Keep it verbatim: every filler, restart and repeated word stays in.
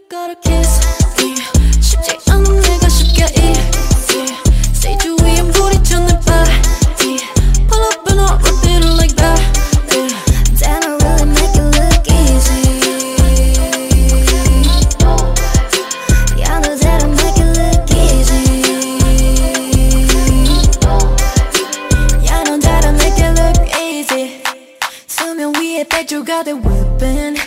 gotta kiss me. 쉽지 않은 내가 쉽게 easy. Stage 위에 부딪혔는 body. Pull up and I'll repeat it like that. Damn, I really make it look easy. Yeah, I know that I make it look easy. Yeah, I know that I make it look easy. 수면 위에 백조가 돼 whipping.